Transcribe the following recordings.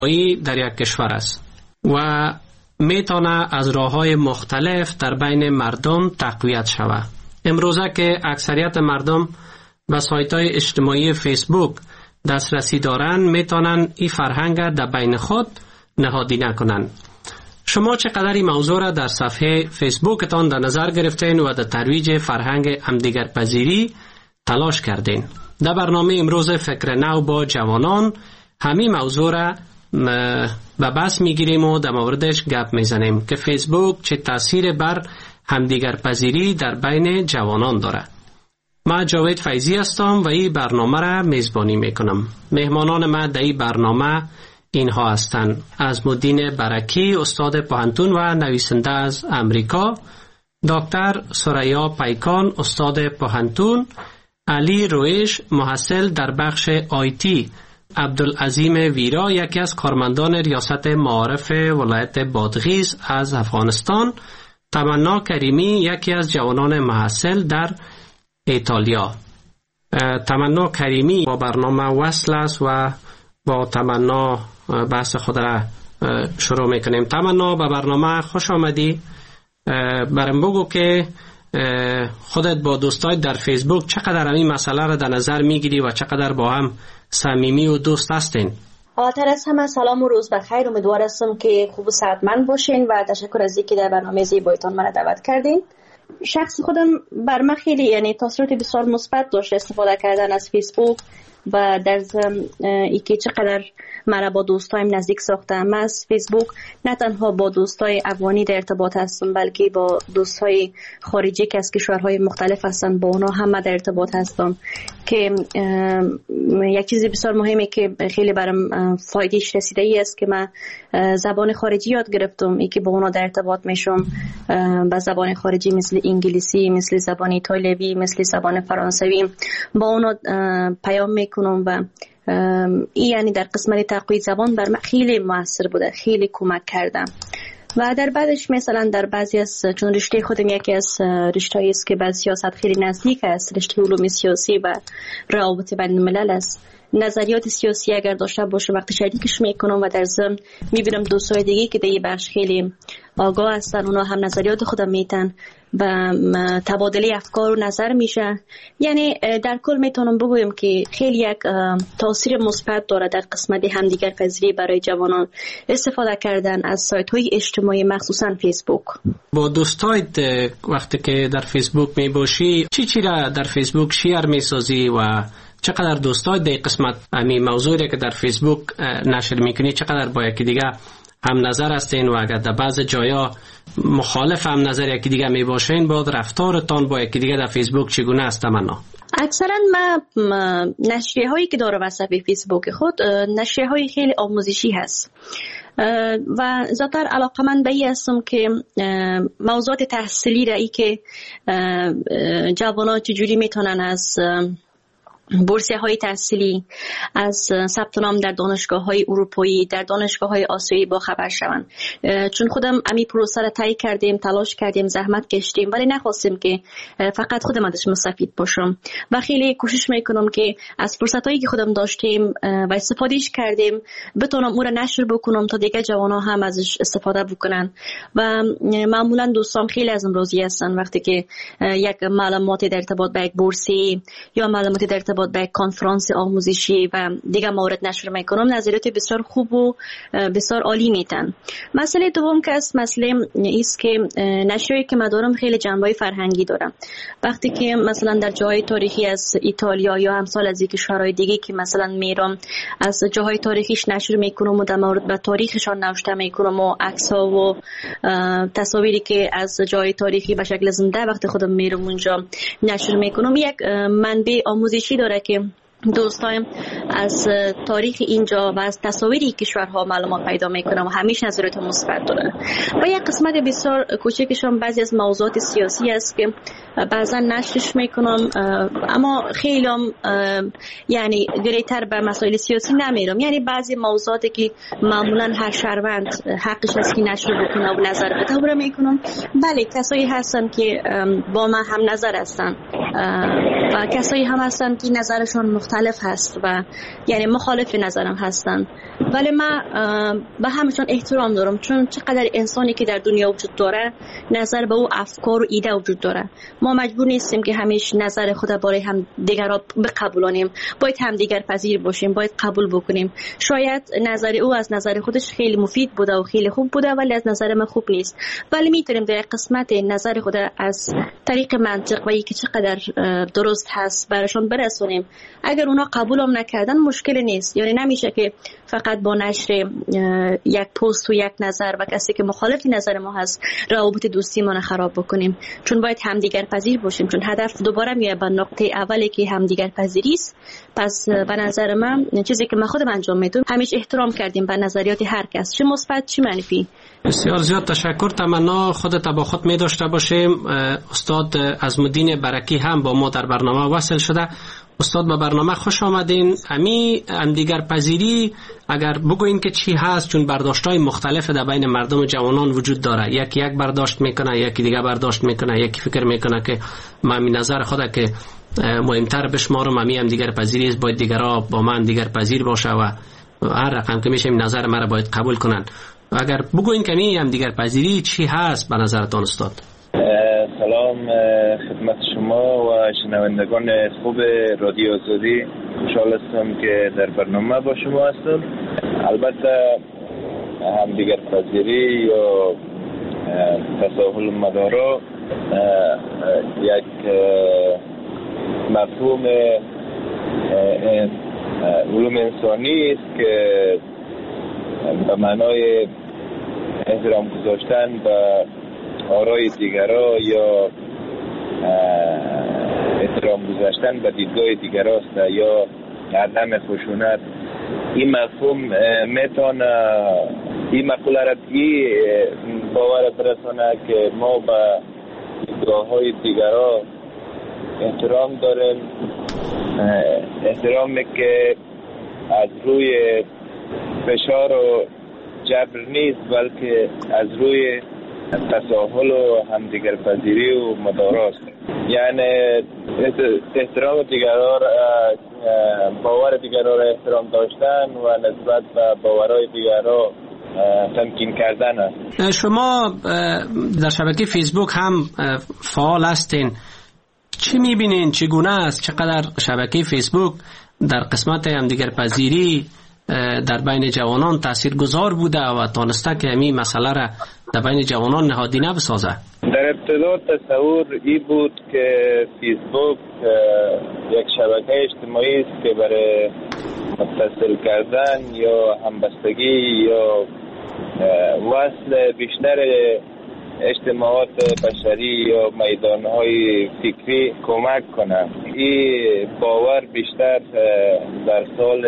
در یک کشور است و میتونه از راه‌های مختلف در بین مردم تقویت شود. امروزه که اکثریت مردم به سایت‌های اجتماعی فیسبوک دسترسی دارند، میتونن این فرهنگ در بین خود نهادینه کنند. شما چقدر این موضوع را در صفحه فیسبوکتان در نظر گرفتین و در ترویج فرهنگ همدیگرپذیری تلاش کردین؟ در برنامه امروز فکر نو با جوانان همین موضوع را به بحث میگیریم و در موردش گپ میزنیم که فیسبوک چه تاثیر بر همدیگرپذیری در بین جوانان داره. من جاوید فیضی هستم و این برنامه را میزبانی میکنم. مهمانان من در این برنامه اینها هستند: عظمالدین برکی، استاد پوهنتون و نویسنده از امریکا، دکتر ثریا پیکان، استاد پوهنتون، علی رویش، محصل در بخش آیتی، عبدالعظیم ویرا، یکی از کارمندان ریاست معارف ولایت بادغیس از افغانستان، تمنا کریمی، یکی از جوانان محصل در ایتالیا. تمنا کریمی با برنامه وصل است و با تمنا بحث خود را شروع میکنیم. تمنا، به برنامه خوش آمدی. برام بگو که خودت با دوستای در فیسبوک چقدر این مسئله را در نظر میگیری و چقدر با هم صمیمی و دوست هستین؟ آتر از همه سلام و روز بخیر. امیدوار هستم که خوب و صحتمند باشین و تشکر از اینکه در برنامه زیبایتان من دعوت کردین. شخص خودم بر من خیلی تاثیرات بسیار مثبت داشت استفاده کردن از فیسبوک و در ضمن اینکه چقدر مرا با دوستایم نزدیک ساختم. من از فیسبوک نه تنها با دوستای افغانی در ارتباط هستم بلکه با دوستای خارجی که از کشورهای مختلف هستن با اونا هم در ارتباط هستم که یک چیز بسیار مهمه که خیلی برام فایدهش رسیده ای است که من زبان خارجی یاد گرفتم. ای که با اونا در ارتباط میشم با زبان خارجی مثل انگلیسی، مثل زبان ایتالیایی، مثل زبان فرانسوی با اونا پیام میکنم و یعنی در قسمت تقویت زبان بر من خیلی موثر بوده، خیلی کمک کردم. و در بعدش مثلا در بعضی از چون رشته خودم یکی از رشته‌ای است که به سیاست خیلی نزدیک است، رشته علوم سیاسی و روابط بین الملل است. نظریات سیاسی اگر داشته باشم وقتی شریکش میکنم و در ضمن میبینم دوستای دیگه که در این بخش خیلی آگاه هستن، اونا هم نظریات خودم میتن و تبادله افکار و نظر میشه. یعنی در کل میتونم بگویم که خیلی یک تاثیر مثبت داره در قسمت همدیگرپذیری برای جوانان استفاده کردن از سایت های اجتماعی مخصوصا فیسبوک. با دوستایت وقتی که در فیسبوک میباشی چی را در فیسبوک شیر میسازی و چقدر دوستای در قسمت همین موضوعی که در فیسبوک نشر میکنی چقدر با یکی دیگه هم نظر هستین و اگر در بعض جایا مخالف هم نظر یکی دیگه می باشین با رفتارتان با یکی دیگه در فیسبوک چگونه است؟ تمنا اکثرا ما نشریه هایی که داره وصفه فیسبوک خود نشریه های خیلی آموزشی هست و ذاتر علاقمند به این هستم که موضوعات تحصیلی را ای که جوانان چجوری میتونن از بورسیه های تحصیلی، از ثبت نام در دانشگاه های اروپایی، در دانشگاه های آسیایی با خبر شوند. چون خودم امی پروسه را طی کردیم، تلاش کردیم، زحمت کشیدیم ولی نخواستیم که فقط خودم ازش مستفید باشم و خیلی کوشش میکنم که از فرصت هایی که خودم داشتیم و استفادهش کردیم بتونم اون را نشر بکنم تا دیگه جوانها هم ازش استفاده بکنن. و معمولا دوستان خیلی از این راضی هستن وقتی که یک معلوماتی در ارتباط با یک بورسی یا معلوماتی در ارتباط با کنفرانس آموزشی و دیگه موارد نشر میکنم، نظریات بسیار خوب و بسیار عالی میتن. مسئله دوم که است مسئله ایست که نشریه‌ای که من دارم خیلی جنبه‌های فرهنگی دارم. وقتی که مثلا در جاهای تاریخی از ایتالیا یا امثال از کشورهای دیگه که مثلا میرم از جاهای تاریخیش نشر میکنم و در مورد به تاریخشان نوشته میکنم و عکس‌ها و تصاویری که از جای تاریخی به شکل زنده وقتی خودم میرم اونجا نشر میکنم، یک منبع آموزشی داره که دوستایم از تاریخ اینجا و از تصاویری کشورها معلومات پیدا میکنم و همیشه نظریات مثبت داره. و یک قسمت بسیار کوچکشون بعضی از موضوعات سیاسی است که بعضا نشرش میکنم اما خیلی یعنی گریتر به مسائل سیاسی نمیرم. یعنی بعضی موضوعاتی که معمولا هر شهروند حقش است که نشر بکنه و نظر بده میکنم. بله کسایی هستن که با من هم نظر هستن و کسایی هم هستن که نظرشون مختلف مختلف هست و یعنی مخالف نظرم هستن، ولی من به همشون احترام دارم، چون چقدر انسانی که در دنیا وجود داره نظر به او افکار و ایده وجود داره. ما مجبور نیستیم که همیشه نظر خود برای هم دیگران بقبولانیم، باید هم دیگر پذیر باشیم، باید قبول بکنیم. شاید نظر او از نظر خودش خیلی مفید بوده و خیلی خوب بوده، ولی از نظر من خوب نیست. ولی میتونیم در قسمت نظر خود از طریق منطق و اینکه چقدر درست هست براشون برسونیم. اگر اونا قبولم نکردن مشکل نیست، یعنی نمیشه که فقط با نشر یک پست و یک نظر و کسی که مخالف نظر ما هست روابط دوستی ما خراب بکنیم، چون باید همدیگر پذیر باشیم. چون هدف دوباره میاد به نقطه اولی که همدیگر پذیری است. پس به نظر من چیزی که من خودم انجام میدم همیشه احترام کردیم به نظریات هر کس، چه مثبت چه منفی. بسیار زیاد تشکر. تمنا خودت با خود می داشته باشیم. استاد عظمالدین برکی هم با ما در برنامه وصل شده. استاد به برنامه خوش آمدین. هم دیگر پذیری اگر بگوین که چی هست، چون برداشت‌های مختلف در بین مردم و جوانان وجود داره. یک برداشت میکنه، یکی دیگه برداشت میکنه، یکی فکر میکنه که من نظر خودم که مهمتر بشمارم هم دیگر پذیری است، باید دیگرها با من دیگر پذیر باشه و هر رقم که میشه نظر مرا باید قبول کنن. اگر بگوین که هم دیگر پذیری چی هست به نظرتان استاد؟ سلام خدمت شما و شنوندگان خوب رادیو آزادی. خوشحال هستم که در برنامه با شما هستم. البته همدیگر پذیری یا تساهل مدارا یک مفهوم علوم انسانی است که به معنای احترام گذاشتن به آرای دیگرها یا احترام گذاشتن به دیدگاه دیگراست یا عدم خشونت. این مفهوم میتونه این مقوله را باور برسانه که ما به دیدگاه های دیگرها احترام داریم، احترامی که از روی فشار و جبر نیست، بلکه از روی تساهل و همدیگر پذیری و مداراست. یعنی احترام دیگران، باور دیگران را احترام داشتن و نسبت به باورهای دیگران تمکین کردن است. شما در شبکه فیسبوک هم فعال هستین. چی میبینین؟ چگونه است؟ چقدر شبکه فیسبوک در قسمت همدیگر پذیری در بین جوانان تاثیرگذار بوده و تانسته که همین مسئله را در بین جوانان نهادینه بسازه؟ در ابتدا تصور ای بود که فیسبوک یک شبکه اجتماعی است که برای متصل کردن یا همبستگی یا وصل بیشتر اجتماعات بشری یا میدانهای فکری کمک کنه. این باور بیشتر در سال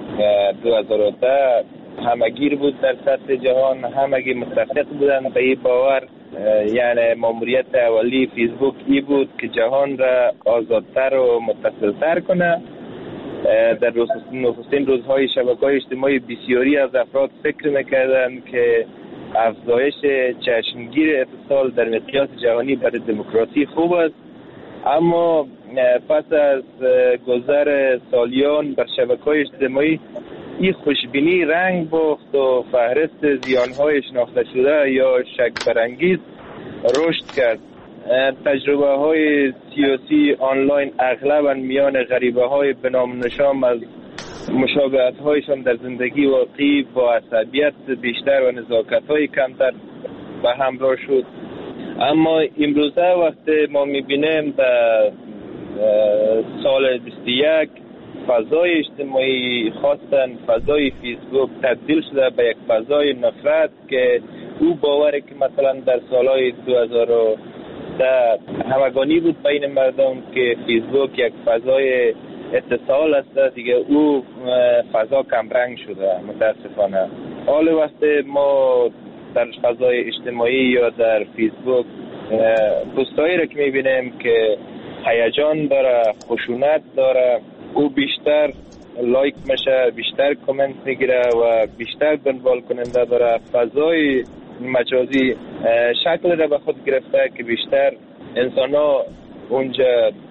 2010 همگیر بود در سطح جهان، همگی متفق بودن به این باور. یعنی ماموریت اولی فیسبوک ای بود که جهان را آزادتر و متصلتر کنه. در نخستین روزهای شبکه‌های اجتماعی بسیاری از افراد فکر میکردند که افزایش چشمگیر اتصال در مقیاس جهانی برای دموکراسی خوب است، اما پس از گذر سالیان بر شبکه‌های اجتماعی این خوشبینی رنگ باخت و فهرست زیانهای شناخته شده یا شک برانگیز رشد کرد. تجربه های سیاسی آنلاین اغلباً میان غریبه های به نام نشان از مشابهت هایشان در زندگی واقعی با عصبیت بیشتر و نزاکت های کمتر به همراه شد. اما امروزه وقتی ما میبینیم در سال 21 فضای اجتماعی خاصتاً فضای فیسبوک تبدیل شده به یک فضای نفرت که او باوری که مثلا در سالهای 2010 همگانی بود بین مردم که فیسبوک یک فضای اتصال است، دیگه او فضا کمرنگ شده متاسفانه. حال وقتی ما در فضای اجتماعی یا در فیسبوک پستایی را که میبینیم که هیجان داره، خشونت داره، او بیشتر لایک میشه، بیشتر کامنت میگیره و بیشتر دنبال کننده داره. فضای مجازی شکل را به خود گرفته که بیشتر انسان ها اونجا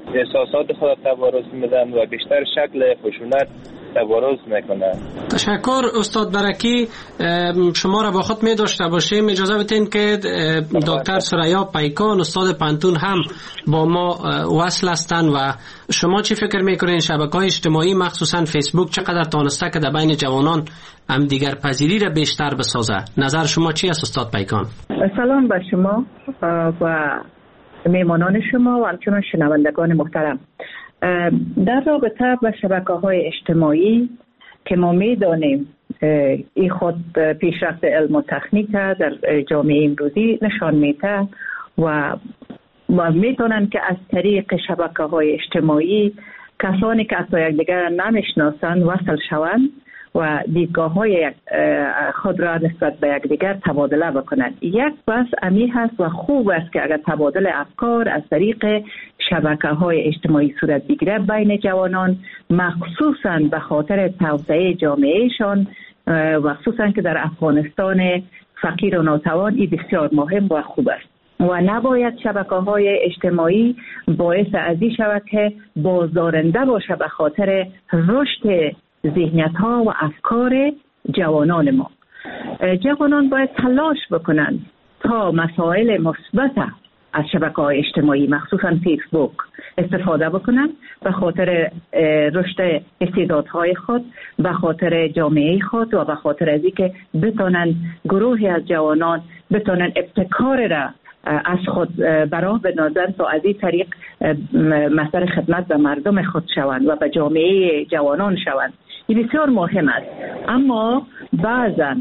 احساسات خود تبارز میدن و بیشتر شکل خشونت تبارز میکنن. تشکر استاد برکی. شما را با خود می داشته باشیم. اجازه بدین که دکتر سریا پیکان استاد پانتون هم با ما وصل هستند و شما چی فکر میکنین شبکه‌های اجتماعی مخصوصا فیسبوک چقدر تانسته که در بین جوانان هم دیگر پذیری را بیشتر بسازه؟ نظر شما چی است استاد پیکان؟ سلام به شما و میمانان شما و همچنان شنوندگان محترم. در رابطه با شبکه‌های اجتماعی که ما می‌دانیم این خود پیشرفت علم و تکنیک در جامعه امروزی نشان میده و میتونن که از طریق شبکه‌های اجتماعی کسانی که اصلا یکدیگر نمیشناسند وصل شوند و دیدگاه‌های خود را نسبت به یکدیگر تبادله بکنند. یک بحث امی هست و خوب است که اگر تبادل افکار از طریق شبکه‌های اجتماعی صورت بگیره بین جوانان، مخصوصاً به خاطر توسعه جامعهشان و خصوصاً که در افغانستان فقیر و ناتوان این بسیار مهم و خوب است و نباید شبکه‌های اجتماعی باعث از این شبکه بازدارنده باشه به خاطر رشد ذهنیت‌ها و افکار جوانان ما. جوانان باید تلاش بکنند تا مسائل مثبت از شبکه‌های اجتماعی مخصوصاً فیسبوک استفاده بکنند به خاطر رشد استعدادهای خود، به خاطر جامعه خود و به خاطر از اینکه بتونن گروهی از جوانان بتونن ابتکار را از خود برای بنازند تا از این طریق مصدر خدمت به مردم خود شوند و به جامعه جوانان شوند. این بسیار مهم است. اما بعضا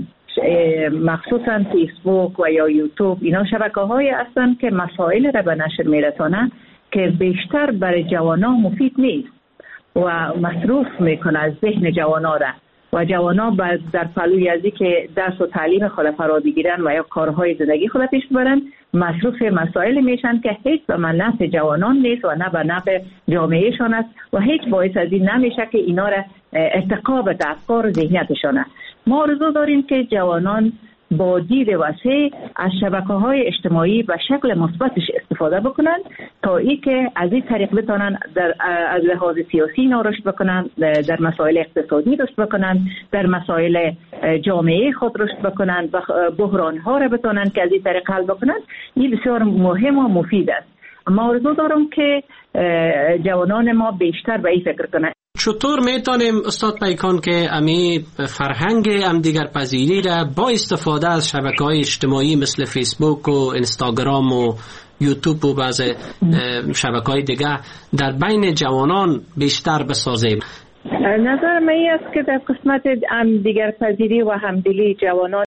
مخصوصا فیسبوک و یا یوتیوب اینا شبکه‌هایی هستند که مسائل را به نشر میرسانند که بیشتر برای جوانان مفید نیست و مصروف میکنه از ذهن جوانان را و جوانان در پلوی ازی که درس و تعلیم خود فرا بگیرن و یا کارهای زندگی خود پیش ببرن مصروف مسائل میشن که هیچ به نفع جوانان نیست و نه به نفع جامعهشان است و هیچ باعث از این نمیشه که اینا را ارتقا به افکار و ذهنیتشان است. ما آرزو داریم که جوانان با دید وسیع از شبکه‌های اجتماعی به شکل مثبتش استفاده بکنند تا اینکه از این طریق بتونن از لحاظ سیاسی رشد بکنند، در مسائل اقتصادی رشد بکنند، در مسائل جامعه خود رشد بکنند و بحران‌ها را بتونن که از این طریق حل بکنند. این بسیار مهم و مفید است. ما آرزو دارم که جوانان ما بیشتر به این فکر کنند. چطور میتونیم استاد پیکان که امی فرهنگ هم دیگر پذیری را با استفاده از شبکه‌های اجتماعی مثل فیسبوک و اینستاگرام و یوتیوب و بعض شبکه‌های دیگر در بین جوانان بیشتر بسازیم؟ نظر من است که در قسمت هم دیگر پذیری و همدلی جوانان